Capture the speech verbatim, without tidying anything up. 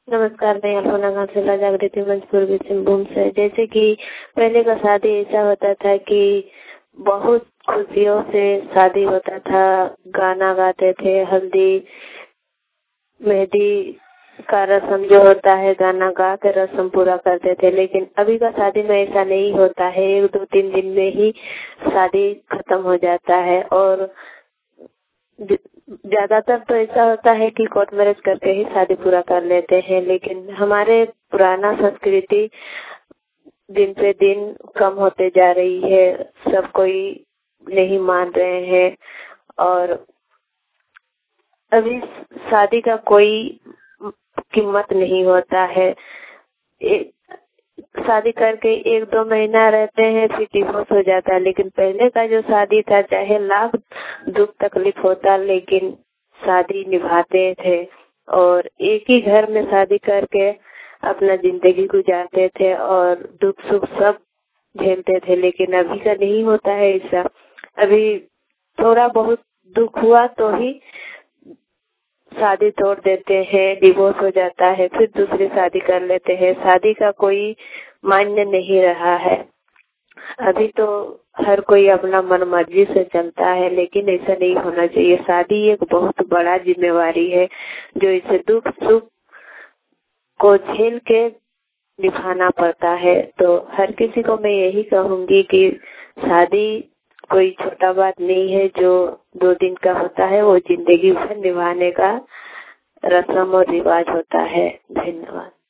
नमस्कार, मैं अल्पना घाटशिला जागृति मंच पूर्वी सिंहभूम से। जैसे कि पहले का शादी ऐसा होता था कि बहुत खुशियों से शादी होता था, गाना गाते थे, हल्दी मेहंदी का रस्म जो होता है गाना गा के रस्म पूरा करते थे। लेकिन अभी का शादी में ऐसा नहीं होता है, एक दो तीन दिन में ही शादी खत्म हो जाता है। और ज्यादातर तो ऐसा होता है कि कोर्ट मैरिज करके ही शादी पूरा कर लेते हैं। लेकिन हमारे पुराना संस्कृति दिन पे दिन कम होते जा रही है, सब कोई नहीं मान रहे हैं। और अभी शादी का कोई कीमत नहीं होता है। शादी करके एक दो महीना रहते हैं फिर डिवोर्स हो जाता है। लेकिन पहले का जो शादी था, चाहे लाख दुख तकलीफ होता लेकिन शादी निभाते थे और एक ही घर में शादी करके अपना जिंदगी गुजारते थे और दुख सुख सब झेलते थे। लेकिन अभी का नहीं होता है ऐसा। अभी थोड़ा बहुत दुख हुआ तो ही शादी तोड़ देते हैं, डिवोर्स हो जाता है, फिर दूसरी शादी कर लेते हैं। शादी का कोई मायने नहीं रहा है। अभी तो हर कोई अपना मन मर्जी से चलता है, लेकिन ऐसा नहीं होना चाहिए। शादी एक बहुत बड़ा जिम्मेवारी है जो इसे दुख सुख को झेल के निभाना पड़ता है। तो हर किसी को मैं यही कहूंगी कि शादी कोई छोटा बात नहीं है, जो दो दिन का होता है वो जिंदगी भर निभाने का रस्म और रिवाज होता है। धन्यवाद।